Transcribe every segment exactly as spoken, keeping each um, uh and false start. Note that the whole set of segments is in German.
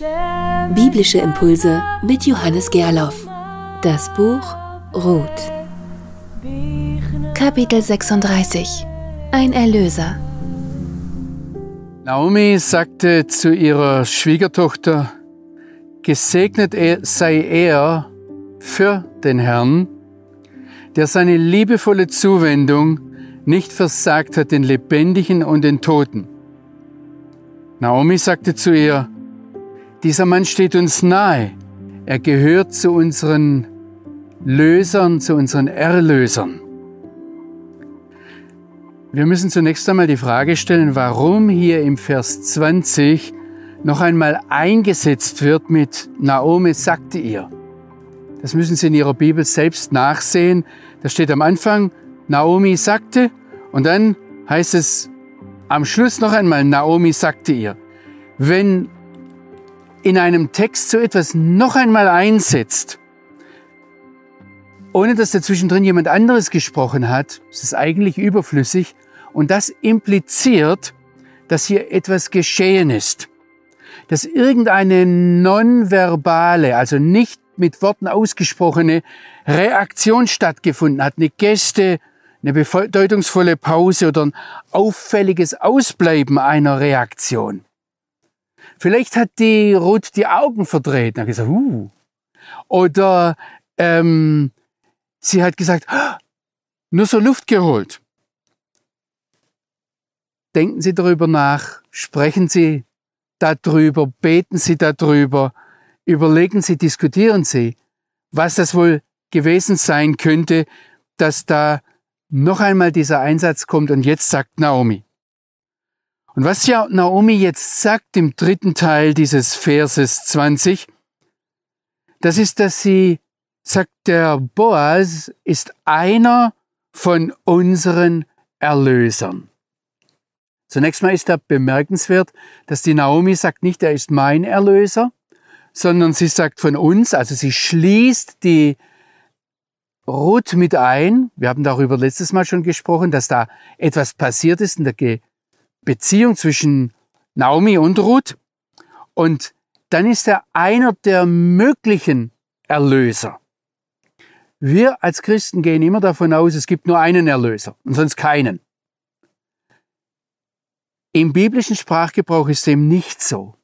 Biblische Impulse mit Johannes Gerloff. Das Buch Ruth. Kapitel sechsunddreißig. Ein Erlöser. Naomi sagte zu ihrer Schwiegertochter: Gesegnet sei er für den Herrn, der seine liebevolle Zuwendung nicht versagt hat den Lebendigen und den Toten. Naomi sagte zu ihr: Dieser Mann steht uns nahe. Er gehört zu unseren Lösern, zu unseren Erlösern. Wir müssen zunächst einmal die Frage stellen, warum hier im Vers zwanzig noch einmal eingesetzt wird mit Naomi sagte ihr. Das müssen Sie in Ihrer Bibel selbst nachsehen. Da steht am Anfang, Naomi sagte, und dann heißt es am Schluss noch einmal, Naomi sagte ihr. Wenn in einem Text so etwas noch einmal einsetzt, ohne dass dazwischendrin jemand anderes gesprochen hat, ist es eigentlich überflüssig. Und das impliziert, dass hier etwas geschehen ist. Dass irgendeine nonverbale, also nicht mit Worten ausgesprochene Reaktion stattgefunden hat. Eine Geste, eine bedeutungsvolle Pause oder ein auffälliges Ausbleiben einer Reaktion. Vielleicht hat die Ruth die Augen verdreht und hat gesagt, uh. Oder ähm, sie hat gesagt, oh, nur so Luft geholt. Denken Sie darüber nach, sprechen Sie darüber, beten Sie darüber, überlegen Sie, diskutieren Sie, was das wohl gewesen sein könnte, dass da noch einmal dieser Einsatz kommt und jetzt sagt Naomi. Und was ja Naomi jetzt sagt im dritten Teil dieses Verses zwanzig, das ist, dass sie sagt, der Boas ist einer von unseren Erlösern. Zunächst mal ist da bemerkenswert, dass die Naomi sagt nicht, er ist mein Erlöser, sondern sie sagt von uns, also sie schließt die Ruth mit ein. Wir haben darüber letztes Mal schon gesprochen, dass da etwas passiert ist in der Ge- Beziehung zwischen Naomi und Ruth. Und dann ist er einer der möglichen Erlöser. Wir als Christen gehen immer davon aus, es gibt nur einen Erlöser und sonst keinen. Im biblischen Sprachgebrauch ist dem nicht so.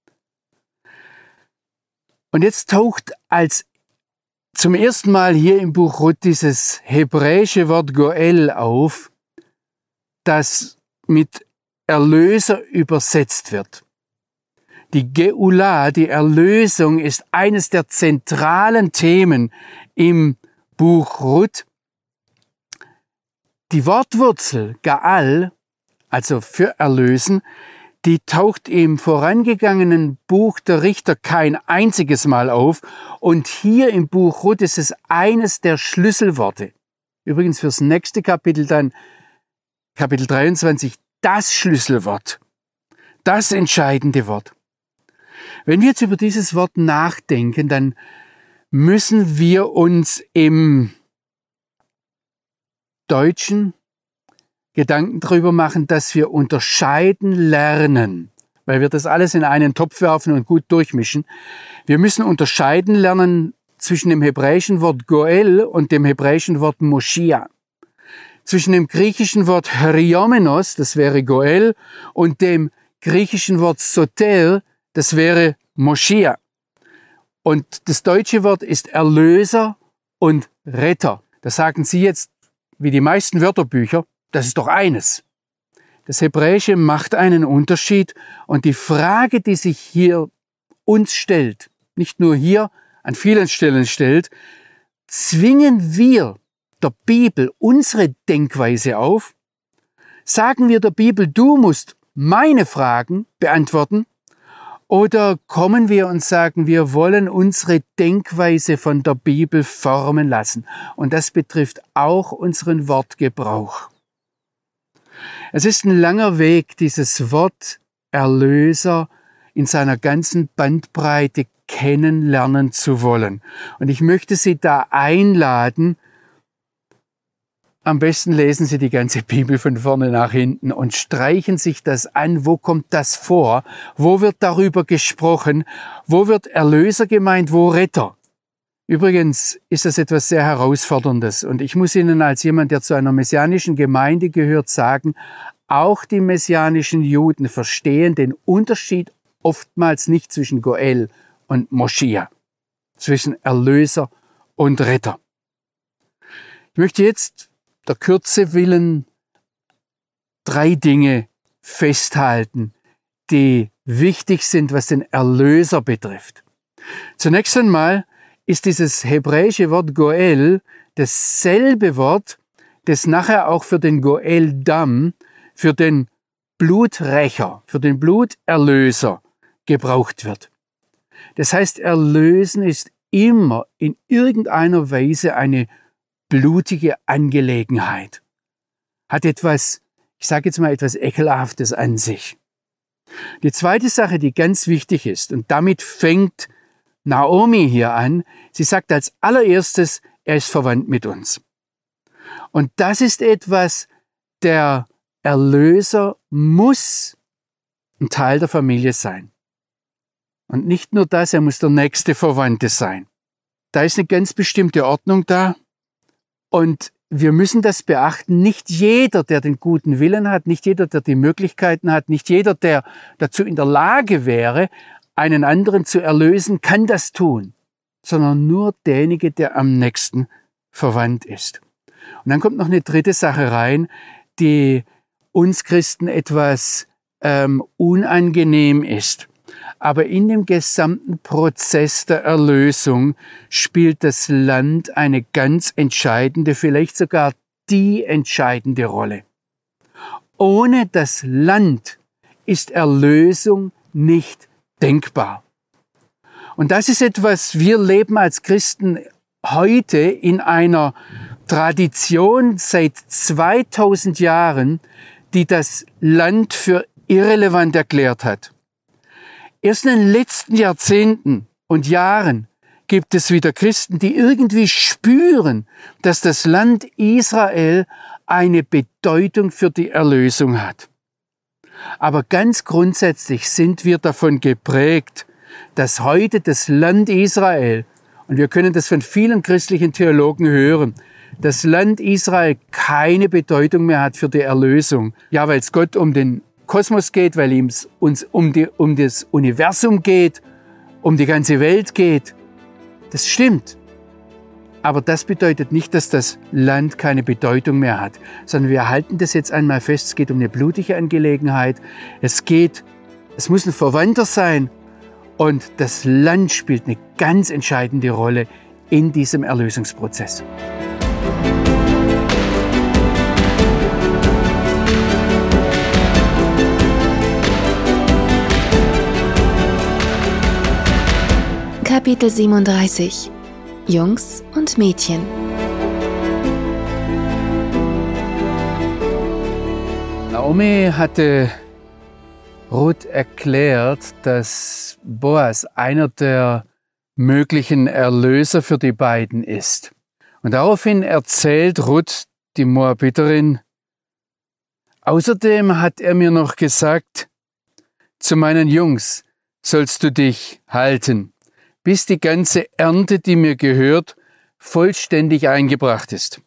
Und jetzt taucht als zum ersten Mal hier im Buch Ruth dieses hebräische Wort Goel auf, das mit Erlöser übersetzt wird. Die Geula, die Erlösung, ist eines der zentralen Themen im Buch Ruth. Die Wortwurzel Gaal, also für erlösen, die taucht im vorangegangenen Buch der Richter kein einziges Mal auf. Und hier im Buch Ruth ist es eines der Schlüsselworte. Übrigens fürs nächste Kapitel dann, Kapitel dreiundzwanzig, das Schlüsselwort. Das entscheidende Wort. Wenn wir jetzt über dieses Wort nachdenken, dann müssen wir uns im Deutschen Gedanken darüber machen, dass wir unterscheiden lernen, weil wir das alles in einen Topf werfen und gut durchmischen. Wir müssen unterscheiden lernen zwischen dem hebräischen Wort Goel und dem hebräischen Wort Moschia. Zwischen dem griechischen Wort Heriomenos, das wäre Goel, und dem griechischen Wort Soter, das wäre Moschia. Und das deutsche Wort ist Erlöser und Retter. Da sagen Sie jetzt, wie die meisten Wörterbücher, das ist doch eines. Das Hebräische macht einen Unterschied und die Frage, die sich hier uns stellt, nicht nur hier, an vielen Stellen stellt, zwingen wir der Bibel unsere Denkweise auf? Sagen wir der Bibel, du musst meine Fragen beantworten? Oder kommen wir und sagen, wir wollen unsere Denkweise von der Bibel formen lassen? Und das betrifft auch unseren Wortgebrauch. Es ist ein langer Weg, dieses Wort Erlöser in seiner ganzen Bandbreite kennenlernen zu wollen. Und ich möchte Sie da einladen, am besten lesen Sie die ganze Bibel von vorne nach hinten und streichen sich das an. Wo kommt das vor? Wo wird darüber gesprochen? Wo wird Erlöser gemeint? Wo Retter? Übrigens ist das etwas sehr Herausforderndes. Und ich muss Ihnen als jemand, der zu einer messianischen Gemeinde gehört, sagen, auch die messianischen Juden verstehen den Unterschied oftmals nicht zwischen Goel und Moschia, zwischen Erlöser und Retter. Ich möchte jetzt der Kürze willen drei Dinge festhalten, die wichtig sind, was den Erlöser betrifft. Zunächst einmal ist dieses hebräische Wort Goel dasselbe Wort, das nachher auch für den Goel Dam, für den Bluträcher, für den Bluterlöser gebraucht wird. Das heißt, Erlösen ist immer in irgendeiner Weise eine blutige Angelegenheit. Hat etwas, ich sage jetzt mal etwas Ekelhaftes an sich. Die zweite Sache, die ganz wichtig ist, und damit fängt Naomi hier an, sie sagt als allererstes, er ist verwandt mit uns. Und das ist etwas, der Erlöser muss ein Teil der Familie sein. Und nicht nur das, er muss der nächste Verwandte sein. Da ist eine ganz bestimmte Ordnung da. Und wir müssen das beachten. Nicht jeder, der den guten Willen hat, nicht jeder, der die Möglichkeiten hat, nicht jeder, der dazu in der Lage wäre, einen anderen zu erlösen, kann das tun. Sondern nur derjenige, der am nächsten verwandt ist. Und dann kommt noch eine dritte Sache rein, die uns Christen etwas ähm, unangenehm ist. Aber in dem gesamten Prozess der Erlösung spielt das Land eine ganz entscheidende, vielleicht sogar die entscheidende Rolle. Ohne das Land ist Erlösung nicht denkbar. Und das ist etwas, wir leben als Christen heute in einer Tradition seit zweitausend Jahren, die das Land für irrelevant erklärt hat. Erst in den letzten Jahrzehnten und Jahren gibt es wieder Christen, die irgendwie spüren, dass das Land Israel eine Bedeutung für die Erlösung hat. Aber ganz grundsätzlich sind wir davon geprägt, dass heute das Land Israel, und wir können das von vielen christlichen Theologen hören, das Land Israel keine Bedeutung mehr hat für die Erlösung. Ja, weil es Gott um den Kosmos geht, weil ihm uns um, die, um das Universum geht, um die ganze Welt geht. Das stimmt. Aber das bedeutet nicht, dass das Land keine Bedeutung mehr hat, sondern wir halten das jetzt einmal fest, es geht um eine blutige Angelegenheit. Es geht, es muss ein Verwandter sein und das Land spielt eine ganz entscheidende Rolle in diesem Erlösungsprozess. Kapitel siebenunddreißig. Jungs und Mädchen. Naomi hatte Ruth erklärt, dass Boas einer der möglichen Erlöser für die beiden ist. Und daraufhin erzählt Ruth, die Moabiterin, außerdem hat er mir noch gesagt, zu meinen Jungs sollst du dich halten, bis die ganze Ernte, die mir gehört, vollständig eingebracht ist.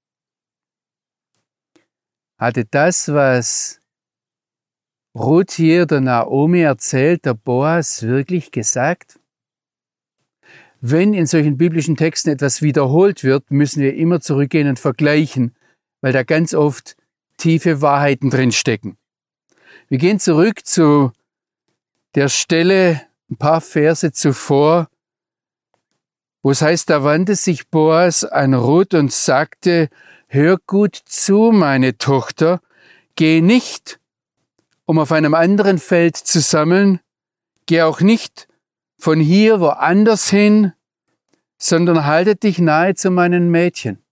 Hatte das, was Ruth hier der Naomi erzählt, der Boas wirklich gesagt? Wenn in solchen biblischen Texten etwas wiederholt wird, müssen wir immer zurückgehen und vergleichen, weil da ganz oft tiefe Wahrheiten drinstecken. Wir gehen zurück zu der Stelle, ein paar Verse zuvor, wo es heißt, da wandte sich Boas an Ruth und sagte, hör gut zu, meine Tochter, geh nicht, um auf einem anderen Feld zu sammeln, geh auch nicht von hier woanders hin, sondern halte dich nahe zu meinen Mädchen.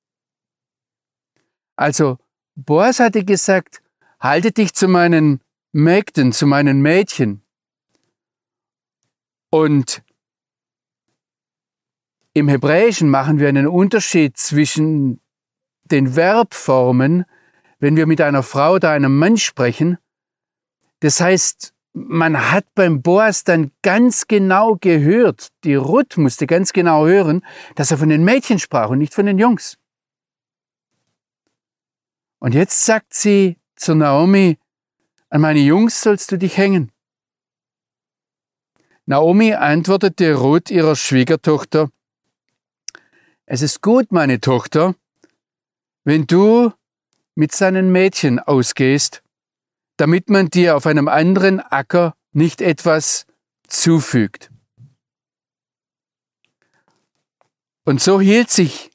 Also Boas hatte gesagt, halte dich zu meinen Mägden, zu meinen Mädchen. Und im Hebräischen machen wir einen Unterschied zwischen den Verbformen, wenn wir mit einer Frau oder einem Mann sprechen. Das heißt, man hat beim Boas dann ganz genau gehört, die Ruth musste ganz genau hören, dass er von den Mädchen sprach und nicht von den Jungs. Und jetzt sagt sie zu Naomi, an meine Jungs sollst du dich hängen. Naomi antwortete Ruth ihrer Schwiegertochter, es ist gut, meine Tochter, wenn du mit seinen Mädchen ausgehst, damit man dir auf einem anderen Acker nicht etwas zufügt. Und so hielt sich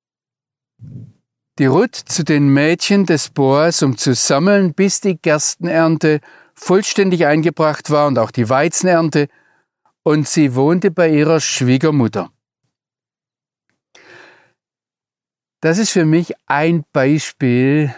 die Ruth zu den Mädchen des Boas, um zu sammeln, bis die Gerstenernte vollständig eingebracht war und auch die Weizenernte, und sie wohnte bei ihrer Schwiegermutter. Das ist für mich ein Beispiel,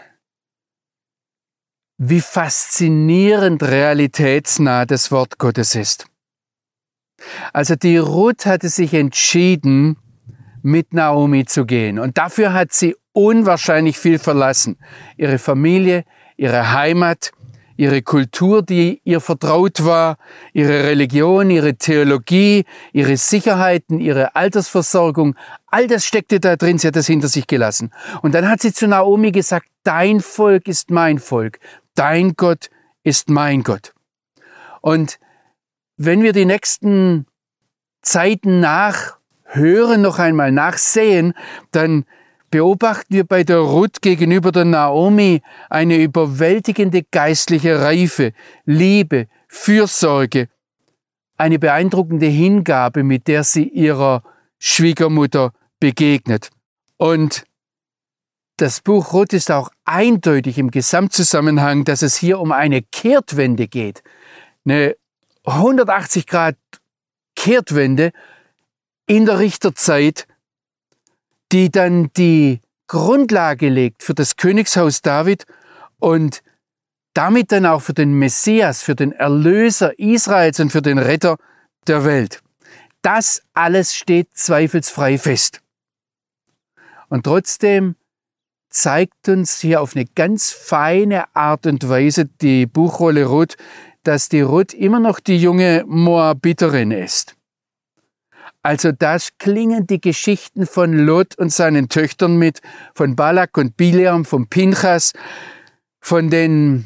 wie faszinierend realitätsnah das Wort Gottes ist. Also die Ruth hatte sich entschieden, mit Naomi zu gehen. Und dafür hat sie unwahrscheinlich viel verlassen. Ihre Familie, ihre Heimat, ihre Kultur, die ihr vertraut war, ihre Religion, ihre Theologie, ihre Sicherheiten, ihre Altersversorgung, all das steckte da drin, sie hat das hinter sich gelassen. Und dann hat sie zu Naomi gesagt, dein Volk ist mein Volk, dein Gott ist mein Gott. Und wenn wir die nächsten Zeiten nachhören, noch einmal nachsehen, dann beobachten wir bei der Ruth gegenüber der Naomi eine überwältigende geistliche Reife, Liebe, Fürsorge, eine beeindruckende Hingabe, mit der sie ihrer Schwiegermutter begegnet. Und das Buch Ruth ist auch eindeutig im Gesamtzusammenhang, dass es hier um eine Kehrtwende geht. Eine hundertachtzig Grad Kehrtwende in der Richterzeit, die dann die Grundlage legt für das Königshaus David und damit dann auch für den Messias, für den Erlöser Israels und für den Retter der Welt. Das alles steht zweifelsfrei fest. Und trotzdem zeigt uns hier auf eine ganz feine Art und Weise die Buchrolle Ruth, dass die Ruth immer noch die junge Moabiterin ist. Also da klingen die Geschichten von Lot und seinen Töchtern mit, von Balak und Bileam, von Pinchas, von den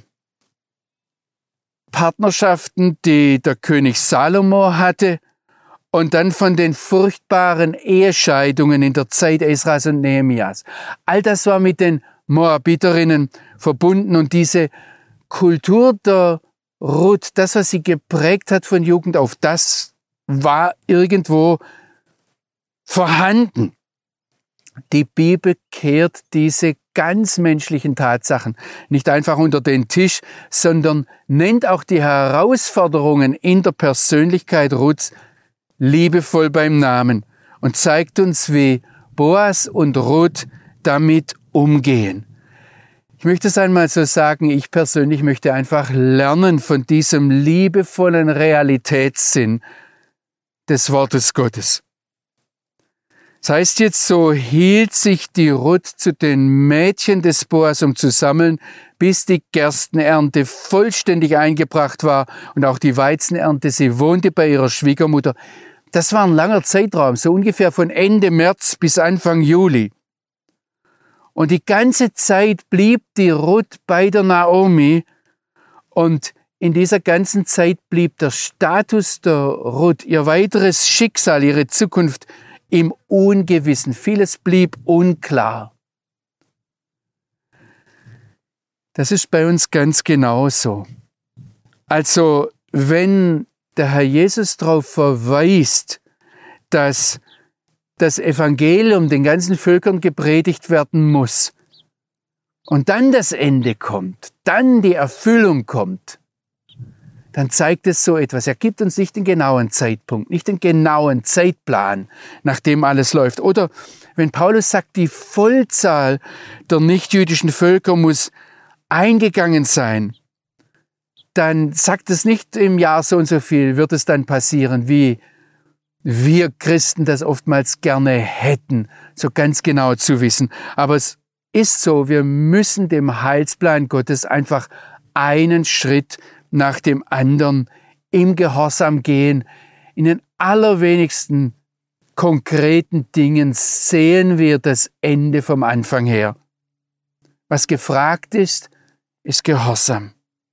Partnerschaften, die der König Salomo hatte, und dann von den furchtbaren Ehescheidungen in der Zeit Esras und Nehemias. All das war mit den Moabiterinnen verbunden und diese Kultur der Ruth, das, was sie geprägt hat von Jugend auf, das war irgendwo vorhanden. Die Bibel kehrt diese ganz menschlichen Tatsachen nicht einfach unter den Tisch, sondern nennt auch die Herausforderungen in der Persönlichkeit Ruths liebevoll beim Namen und zeigt uns, wie Boas und Ruth damit umgehen. Ich möchte es einmal so sagen, ich persönlich möchte einfach lernen von diesem liebevollen Realitätssinn des Wortes Gottes. Das heißt jetzt, so hielt sich die Ruth zu den Mädchen des Boas, um zu sammeln, bis die Gerstenernte vollständig eingebracht war und auch die Weizenernte. Sie wohnte bei ihrer Schwiegermutter. Das war ein langer Zeitraum, so ungefähr von Ende März bis Anfang Juli. Und die ganze Zeit blieb die Ruth bei der Naomi und in dieser ganzen Zeit blieb der Status der Ruth, ihr weiteres Schicksal, ihre Zukunft im Ungewissen. Vieles blieb unklar. Das ist bei uns ganz genauso. Also, wenn der Herr Jesus darauf verweist, dass das Evangelium den ganzen Völkern gepredigt werden muss und dann das Ende kommt, dann die Erfüllung kommt, dann zeigt es so etwas. Er gibt uns nicht den genauen Zeitpunkt, nicht den genauen Zeitplan, nach dem alles läuft. Oder wenn Paulus sagt, die Vollzahl der nichtjüdischen Völker muss eingegangen sein, dann sagt es nicht im Jahr so und so viel, wird es dann passieren, wie wir Christen das oftmals gerne hätten, so ganz genau zu wissen. Aber es ist so, wir müssen dem Heilsplan Gottes einfach einen Schritt nach dem anderen im Gehorsam gehen. In den allerwenigsten konkreten Dingen sehen wir das Ende vom Anfang her. Was gefragt ist, ist Gehorsam.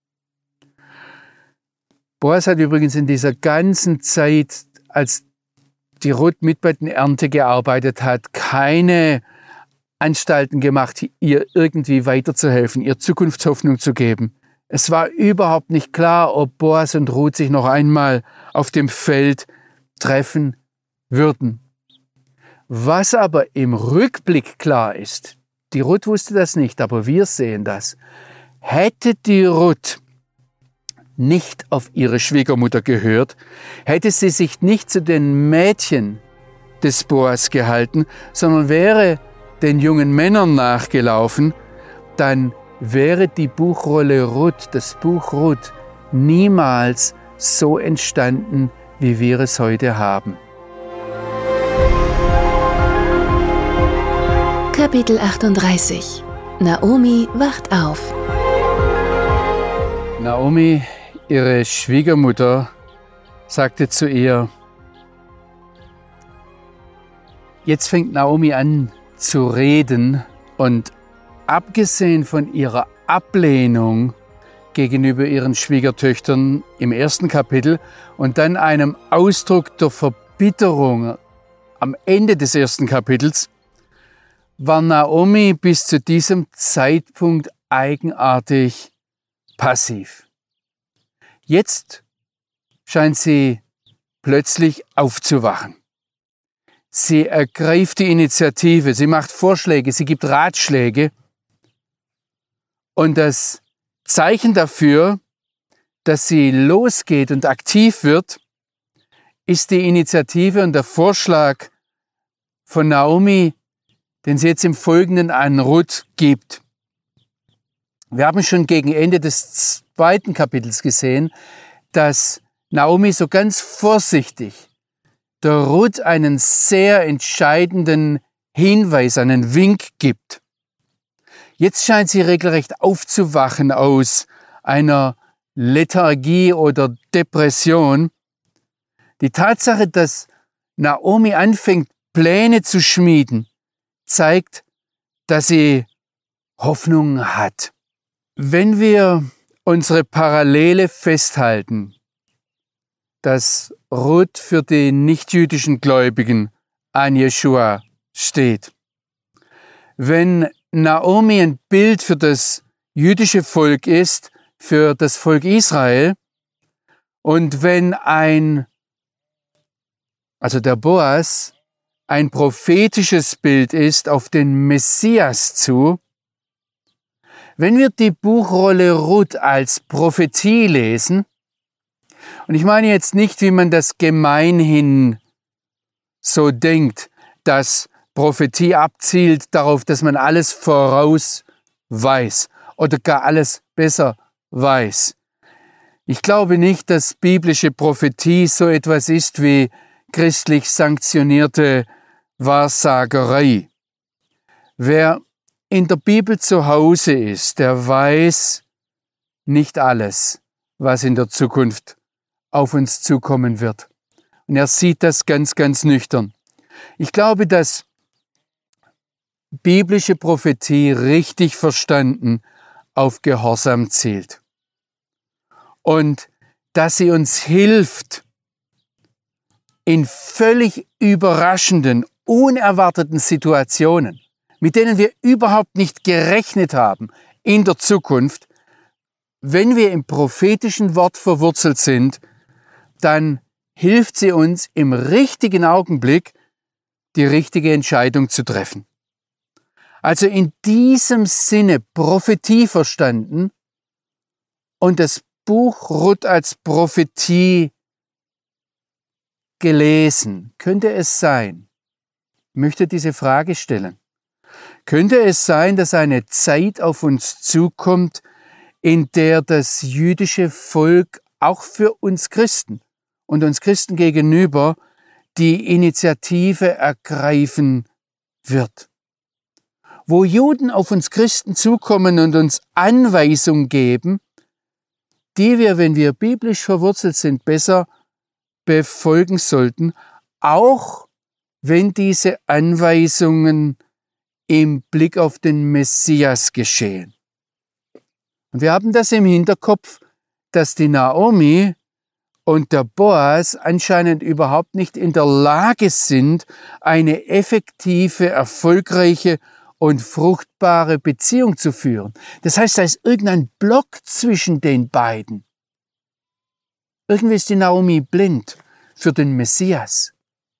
Boas hat übrigens in dieser ganzen Zeit, als die Ruth mit bei der Ernte gearbeitet hat, keine Anstalten gemacht, ihr irgendwie weiterzuhelfen, ihr Zukunftshoffnung zu geben. Es war überhaupt nicht klar, ob Boas und Ruth sich noch einmal auf dem Feld treffen würden. Was aber im Rückblick klar ist, die Ruth wusste das nicht, aber wir sehen das. Hätte die Ruth nicht auf ihre Schwiegermutter gehört, hätte sie sich nicht zu den Mädchen des Boas gehalten, sondern wäre den jungen Männern nachgelaufen, dann wäre die Buchrolle Ruth, das Buch Ruth, niemals so entstanden, wie wir es heute haben. Kapitel achtunddreißig. Naomi wacht auf. Naomi, ihre Schwiegermutter, sagte zu ihr, jetzt fängt Naomi an zu reden und abgesehen von ihrer Ablehnung gegenüber ihren Schwiegertöchtern im ersten Kapitel und dann einem Ausdruck der Verbitterung am Ende des ersten Kapitels, war Naomi bis zu diesem Zeitpunkt eigenartig passiv. Jetzt scheint sie plötzlich aufzuwachen. Sie ergreift die Initiative, sie macht Vorschläge, sie gibt Ratschläge. Und das Zeichen dafür, dass sie losgeht und aktiv wird, ist die Initiative und der Vorschlag von Naomi, den sie jetzt im Folgenden an Ruth gibt. Wir haben schon gegen Ende des zweiten Kapitels gesehen, dass Naomi so ganz vorsichtig der Ruth einen sehr entscheidenden Hinweis, einen Wink gibt. Jetzt scheint sie regelrecht aufzuwachen aus einer Lethargie oder Depression. Die Tatsache, dass Naomi anfängt, Pläne zu schmieden, zeigt, dass sie Hoffnung hat. Wenn wir unsere Parallele festhalten, dass Ruth für die nichtjüdischen Gläubigen an Jeschua steht. Wenn Naomi ein Bild für das jüdische Volk ist, für das Volk Israel, und wenn ein, also der Boas, ein prophetisches Bild ist auf den Messias zu, wenn wir die Buchrolle Ruth als Prophetie lesen, und ich meine jetzt nicht, wie man das gemeinhin so denkt, dass Prophetie abzielt darauf, dass man alles voraus weiß oder gar alles besser weiß. Ich glaube nicht, dass biblische Prophetie so etwas ist wie christlich sanktionierte Wahrsagerei. Wer in der Bibel zu Hause ist, der weiß nicht alles, was in der Zukunft auf uns zukommen wird. Und er sieht das ganz, ganz nüchtern. Ich glaube, dass biblische Prophetie richtig verstanden auf Gehorsam zielt. Und dass sie uns hilft, in völlig überraschenden, unerwarteten Situationen, mit denen wir überhaupt nicht gerechnet haben in der Zukunft, wenn wir im prophetischen Wort verwurzelt sind, dann hilft sie uns im richtigen Augenblick, die richtige Entscheidung zu treffen. Also in diesem Sinne Prophetie verstanden und das Buch Ruth als Prophetie gelesen, könnte es sein, ich möchte diese Frage stellen, könnte es sein, dass eine Zeit auf uns zukommt, in der das jüdische Volk auch für uns Christen und uns Christen gegenüber die Initiative ergreifen wird? wo Juden auf uns Christen zukommen und uns Anweisungen geben, die wir, wenn wir biblisch verwurzelt sind, besser befolgen sollten, auch wenn diese Anweisungen im Blick auf den Messias geschehen. Und wir haben das im Hinterkopf, dass die Naomi und der Boas anscheinend überhaupt nicht in der Lage sind, eine effektive, erfolgreiche und fruchtbare Beziehung zu führen. Das heißt, da ist irgendein Block zwischen den beiden. Irgendwie ist die Naomi blind für den Messias.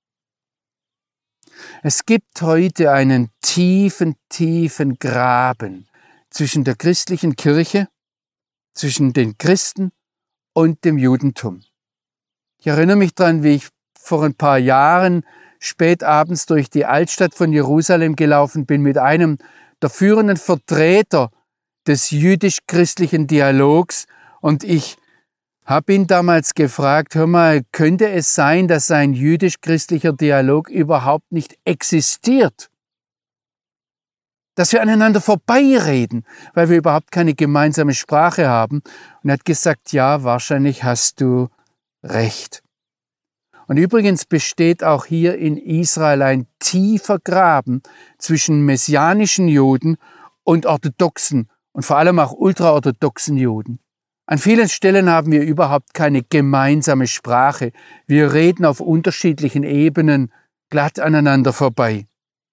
Es gibt heute einen tiefen, tiefen Graben zwischen der christlichen Kirche, zwischen den Christen und dem Judentum. Ich erinnere mich daran, wie ich vor ein paar Jahren spät abends durch die Altstadt von Jerusalem gelaufen bin mit einem der führenden Vertreter des jüdisch-christlichen Dialogs, und ich habe ihn damals gefragt, hör mal, könnte es sein, dass ein jüdisch-christlicher Dialog überhaupt nicht existiert? Dass wir aneinander vorbeireden, weil wir überhaupt keine gemeinsame Sprache haben. Und er hat gesagt, ja, wahrscheinlich hast du recht. Und übrigens besteht auch hier in Israel ein tiefer Graben zwischen messianischen Juden und orthodoxen und vor allem auch ultraorthodoxen Juden. An vielen Stellen haben wir überhaupt keine gemeinsame Sprache. Wir reden auf unterschiedlichen Ebenen glatt aneinander vorbei.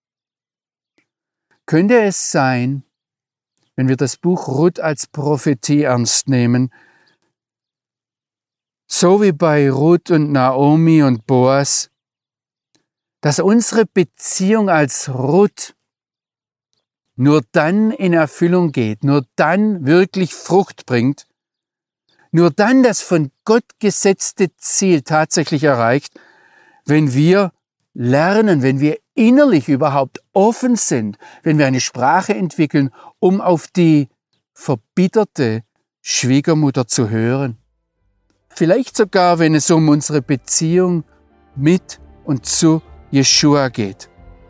Könnte es sein, wenn wir das Buch Ruth als Prophetie ernst nehmen, so wie bei Ruth und Naomi und Boas, dass unsere Beziehung als Ruth nur dann in Erfüllung geht, nur dann wirklich Frucht bringt, nur dann das von Gott gesetzte Ziel tatsächlich erreicht, wenn wir lernen, wenn wir innerlich überhaupt offen sind, wenn wir eine Sprache entwickeln, um auf die verbitterte Schwiegermutter zu hören. Vielleicht sogar, wenn es um unsere Beziehung mit und zu Jeschua geht.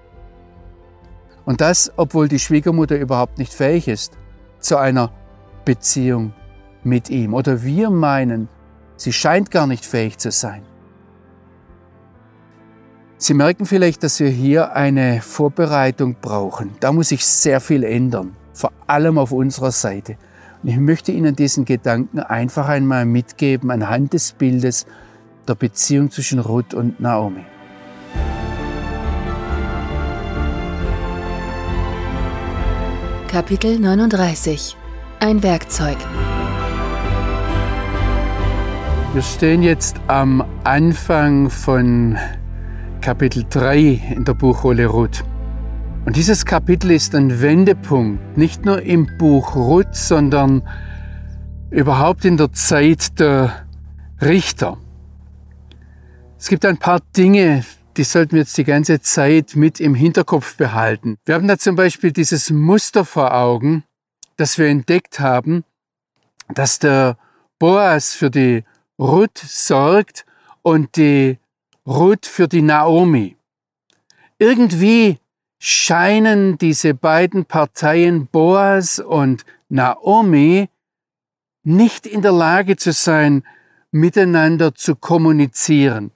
Und das, obwohl die Schwiegermutter überhaupt nicht fähig ist zu einer Beziehung mit ihm. Oder wir meinen, sie scheint gar nicht fähig zu sein. Sie merken vielleicht, dass wir hier eine Vorbereitung brauchen. Da muss sich sehr viel ändern, vor allem auf unserer Seite. Und ich möchte Ihnen diesen Gedanken einfach einmal mitgeben anhand des Bildes der Beziehung zwischen Ruth und Naomi. Kapitel neununddreißig. Ein Werkzeug. Wir stehen jetzt am Anfang von Kapitel drei in der Buchrolle Ruth. Und dieses Kapitel ist ein Wendepunkt, nicht nur im Buch Ruth, sondern überhaupt in der Zeit der Richter. Es gibt ein paar Dinge, die sollten wir jetzt die ganze Zeit mit im Hinterkopf behalten. Wir haben da zum Beispiel dieses Muster vor Augen, das wir entdeckt haben, dass der Boas für die Ruth sorgt und die Ruth für die Naomi. Irgendwie scheinen diese beiden Parteien, Boas und Naomi, nicht in der Lage zu sein, miteinander zu kommunizieren.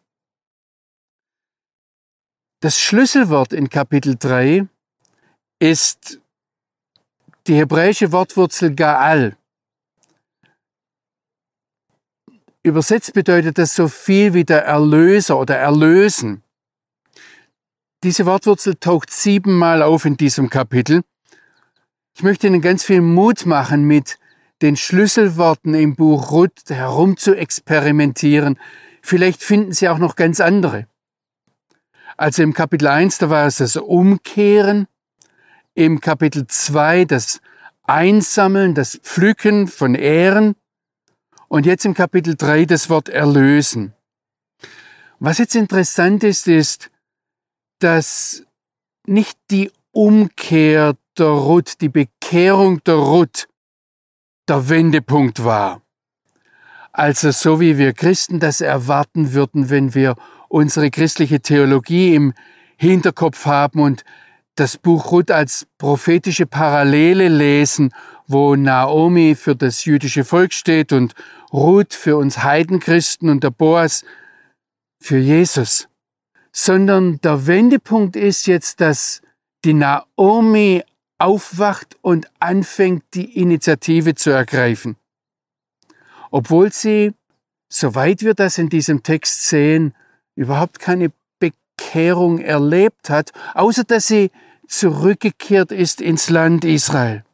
Das Schlüsselwort in Kapitel drei ist die hebräische Wortwurzel Gaal. Übersetzt bedeutet das so viel wie der Erlöser oder Erlösen. Diese Wortwurzel taucht siebenmal auf in diesem Kapitel. Ich möchte Ihnen ganz viel Mut machen, mit den Schlüsselworten im Buch Ruth herum zu experimentieren. Vielleicht finden Sie auch noch ganz andere. Also im Kapitel eins, da war es das Umkehren. Im Kapitel zwei das Einsammeln, das Pflücken von Ähren. Und jetzt im Kapitel drei das Wort Erlösen. Was jetzt interessant ist, ist, dass nicht die Umkehr der Ruth, die Bekehrung der Ruth, der Wendepunkt war. Also so wie wir Christen das erwarten würden, wenn wir unsere christliche Theologie im Hinterkopf haben und das Buch Ruth als prophetische Parallele lesen, wo Naomi für das jüdische Volk steht und Ruth für uns Heidenchristen und der Boas für Jesus. Sondern der Wendepunkt ist jetzt, dass die Naomi aufwacht und anfängt, die Initiative zu ergreifen. Obwohl sie, soweit wir das in diesem Text sehen, überhaupt keine Bekehrung erlebt hat, außer dass sie zurückgekehrt ist ins Land Israel.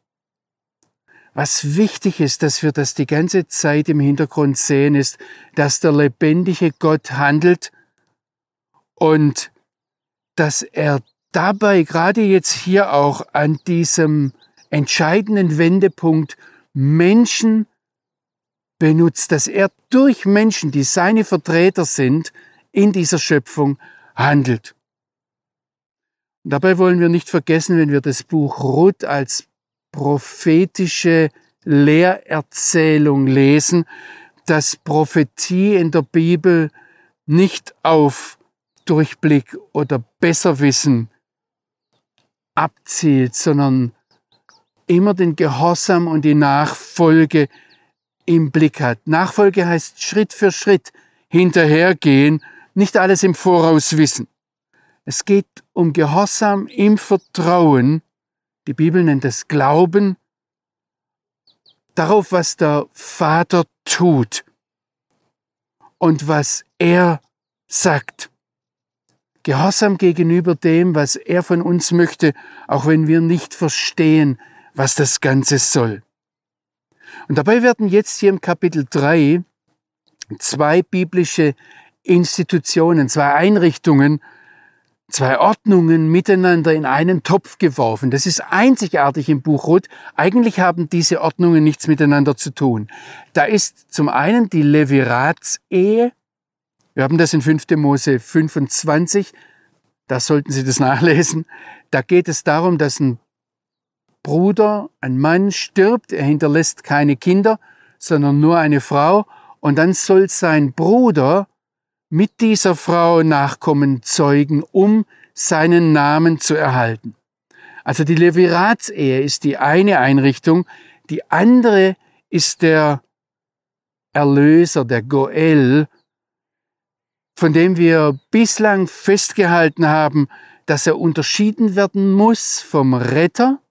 Was wichtig ist, dass wir das die ganze Zeit im Hintergrund sehen, ist, dass der lebendige Gott handelt und dass er dabei gerade jetzt hier auch an diesem entscheidenden Wendepunkt Menschen benutzt, dass er durch Menschen, die seine Vertreter sind, in dieser Schöpfung handelt. Und dabei wollen wir nicht vergessen, wenn wir das Buch Ruth als prophetische Lehrerzählung lesen, dass Prophetie in der Bibel nicht auf Durchblick oder Besserwissen abzielt, sondern immer den Gehorsam und die Nachfolge im Blick hat. Nachfolge heißt Schritt für Schritt hinterhergehen, nicht alles im Voraus wissen. Es geht um Gehorsam im Vertrauen, die Bibel nennt es Glauben, darauf, was der Vater tut und was er sagt. Gehorsam gegenüber dem, was er von uns möchte, auch wenn wir nicht verstehen, was das Ganze soll. Und dabei werden jetzt hier im Kapitel drei zwei biblische Institutionen, zwei Einrichtungen, zwei Ordnungen miteinander in einen Topf geworfen. Das ist einzigartig im Buch Ruth. Eigentlich haben diese Ordnungen nichts miteinander zu tun. Da ist zum einen die Leviratsehe. Wir haben das in fünfter Mose fünfundzwanzig. Da sollten Sie das nachlesen. Da geht es darum, dass ein Bruder, ein Mann stirbt. Er hinterlässt keine Kinder, sondern nur eine Frau. Und dann soll sein Bruder mit dieser Frau Nachkommen zeugen, um seinen Namen zu erhalten. Also die Leviratsehe ist die eine Einrichtung, die andere ist der Erlöser, der Goel, von dem wir bislang festgehalten haben, dass er unterschieden werden muss vom Retter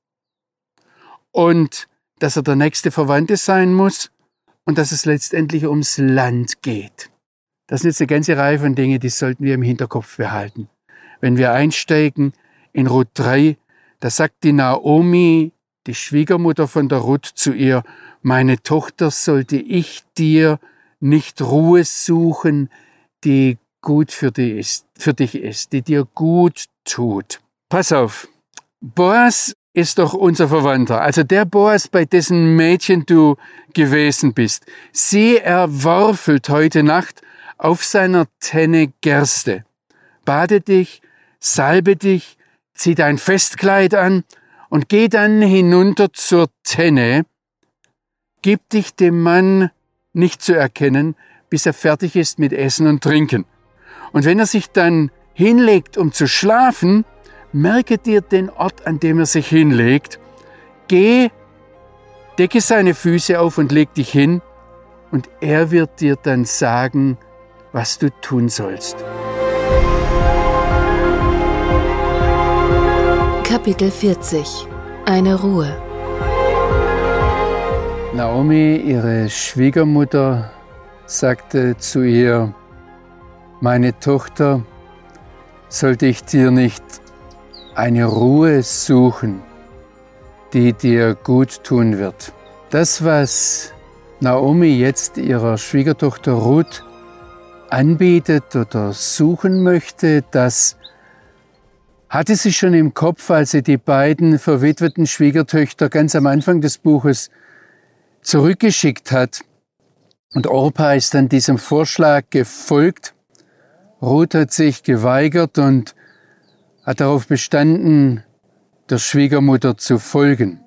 und dass er der nächste Verwandte sein muss und dass es letztendlich ums Land geht. Das sind jetzt eine ganze Reihe von Dingen, die sollten wir im Hinterkopf behalten. Wenn wir einsteigen in Ruth drei, da sagt die Naomi, die Schwiegermutter von der Ruth, zu ihr: Meine Tochter, sollte ich dir nicht Ruhe suchen, die gut für dich ist, für dich ist, die dir gut tut. Pass auf, Boas ist doch unser Verwandter, also der Boas, bei dessen Mädchen du gewesen bist. Sie erworfelt heute Nacht auf seiner Tenne Gerste. Bade dich, salbe dich, zieh dein Festkleid an und geh dann hinunter zur Tenne. Gib dich dem Mann nicht zu erkennen, bis er fertig ist mit Essen und Trinken. Und wenn er sich dann hinlegt, um zu schlafen, merke dir den Ort, an dem er sich hinlegt. Geh, decke seine Füße auf und leg dich hin, und er wird dir dann sagen, was du tun sollst. Kapitel vierzig. Eine Ruhe. Naomi, ihre Schwiegermutter, sagte zu ihr: Meine Tochter, sollte ich dir nicht eine Ruhe suchen, die dir gut tun wird? Das, was Naomi jetzt ihrer Schwiegertochter Ruth anbietet oder suchen möchte, das hatte sie schon im Kopf, als sie die beiden verwitweten Schwiegertöchter ganz am Anfang des Buches zurückgeschickt hat. Und Orpa ist dann diesem Vorschlag gefolgt. Ruth hat sich geweigert und hat darauf bestanden, der Schwiegermutter zu folgen.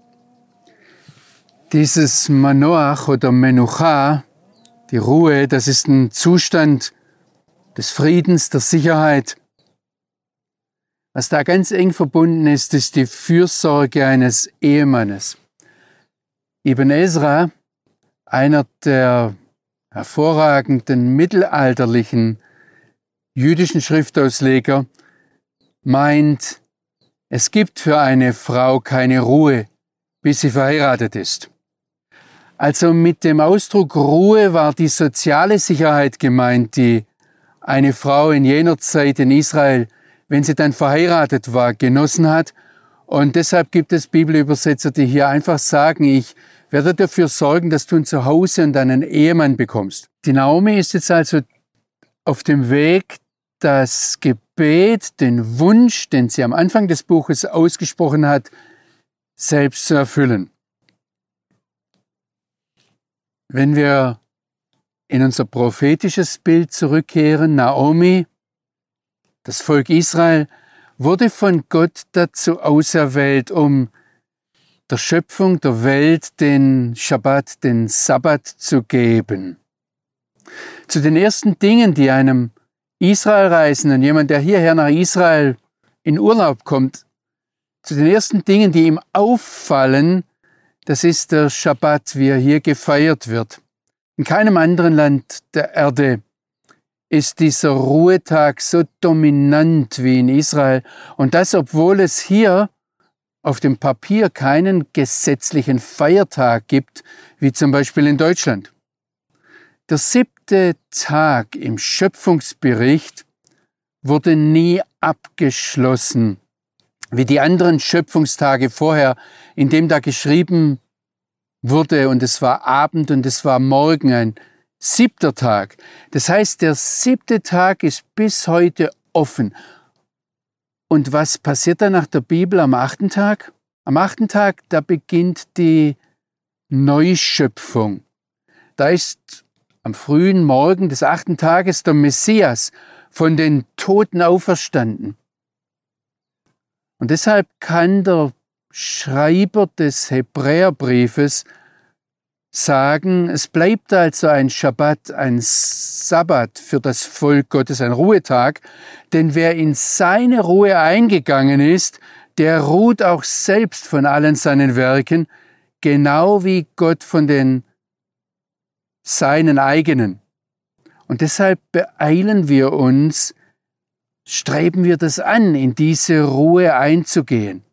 Dieses Manoach oder Menucha, die Ruhe, das ist ein Zustand des Friedens, der Sicherheit. Was da ganz eng verbunden ist, ist die Fürsorge eines Ehemannes. Ibn Ezra, einer der hervorragenden mittelalterlichen jüdischen Schriftausleger, meint, es gibt für eine Frau keine Ruhe, bis sie verheiratet ist. Also mit dem Ausdruck Ruhe war die soziale Sicherheit gemeint, die eine Frau in jener Zeit in Israel, wenn sie dann verheiratet war, genossen hat. Und deshalb gibt es Bibelübersetzer, die hier einfach sagen, ich werde dafür sorgen, dass du ein Zuhause und einen Ehemann bekommst. Die Naomi ist jetzt also auf dem Weg, das Gebet, den Wunsch, den sie am Anfang des Buches ausgesprochen hat, selbst zu erfüllen. Wenn wir in unser prophetisches Bild zurückkehren, Naomi, das Volk Israel, wurde von Gott dazu auserwählt, um der Schöpfung der Welt den Schabbat, den Sabbat zu geben. Zu den ersten Dingen, die einem Israelreisenden, jemand, der hierher nach Israel in Urlaub kommt, zu den ersten Dingen, die ihm auffallen, das ist der Schabbat, wie er hier gefeiert wird. In keinem anderen Land der Erde ist dieser Ruhetag so dominant wie in Israel. Und das, obwohl es hier auf dem Papier keinen gesetzlichen Feiertag gibt, wie zum Beispiel in Deutschland. Der siebte Tag im Schöpfungsbericht wurde nie abgeschlossen, wie die anderen Schöpfungstage vorher, in dem da geschrieben wurde, und es war Abend und es war Morgen, ein siebter Tag. Das heißt, der siebte Tag ist bis heute offen. Und was passiert dann nach der Bibel am achten Tag? Am achten Tag, da beginnt die Neuschöpfung. Da ist am frühen Morgen des achten Tages der Messias von den Toten auferstanden. Und deshalb kann der Schreiber des Hebräerbriefes sagen, es bleibt also ein Schabbat, ein Sabbat für das Volk Gottes, ein Ruhetag, denn wer in seine Ruhe eingegangen ist, der ruht auch selbst von allen seinen Werken, genau wie Gott von den seinen eigenen. Und deshalb beeilen wir uns, streben wir das an, in diese Ruhe einzugehen.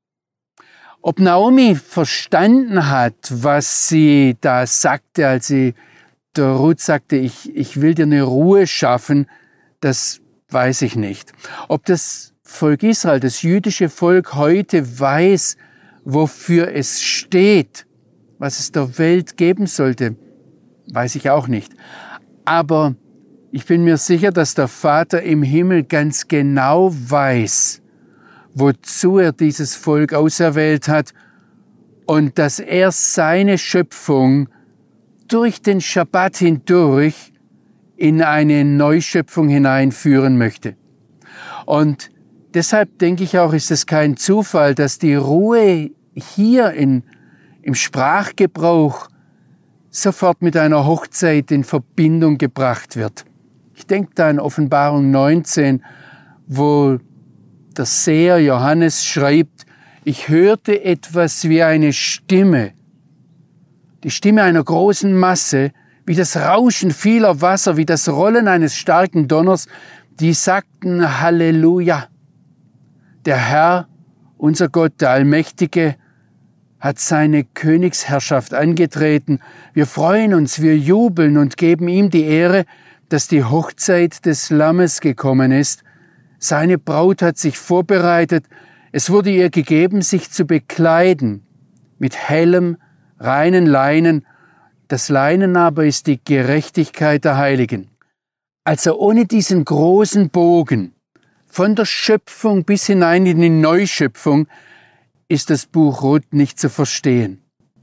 Ob Naomi verstanden hat, was sie da sagte, als sie der Ruth sagte, ich, ich will dir eine Ruhe schaffen, das weiß ich nicht. Ob das Volk Israel, das jüdische Volk heute weiß, wofür es steht, was es der Welt geben sollte, weiß ich auch nicht. Aber ich bin mir sicher, dass der Vater im Himmel ganz genau weiß, wozu er dieses Volk auserwählt hat und dass er seine Schöpfung durch den Schabbat hindurch in eine Neuschöpfung hineinführen möchte. Und deshalb denke ich auch, ist es kein Zufall, dass die Ruhe hier in, im Sprachgebrauch sofort mit einer Hochzeit in Verbindung gebracht wird. Ich denke da an Offenbarung neunzehn, wo der Seher Johannes schreibt, ich hörte etwas wie eine Stimme, die Stimme einer großen Masse, wie das Rauschen vieler Wasser, wie das Rollen eines starken Donners, die sagten Halleluja. Der Herr, unser Gott, der Allmächtige, hat seine Königsherrschaft angetreten. Wir freuen uns, wir jubeln und geben ihm die Ehre, dass die Hochzeit des Lammes gekommen ist. Seine Braut hat sich vorbereitet. Es wurde ihr gegeben, sich zu bekleiden mit hellem, reinen Leinen. Das Leinen aber ist die Gerechtigkeit der Heiligen. Also ohne diesen großen Bogen, von der Schöpfung bis hinein in die Neuschöpfung, ist das Buch Ruth nicht zu verstehen.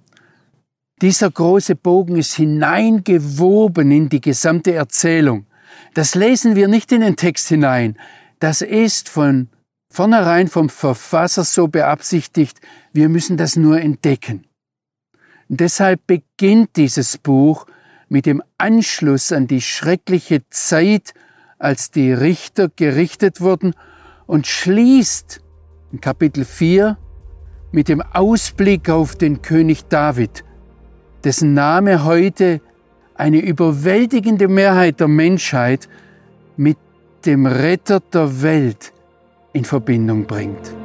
Dieser große Bogen ist hineingewoben in die gesamte Erzählung. Das lesen wir nicht in den Text hinein. Das ist von vornherein vom Verfasser so beabsichtigt, wir müssen das nur entdecken. Und deshalb beginnt dieses Buch mit dem Anschluss an die schreckliche Zeit, als die Richter gerichtet wurden und schließt in Kapitel vier mit dem Ausblick auf den König David, dessen Name heute eine überwältigende Mehrheit der Menschheit mit dem Retter der Welt in Verbindung bringt.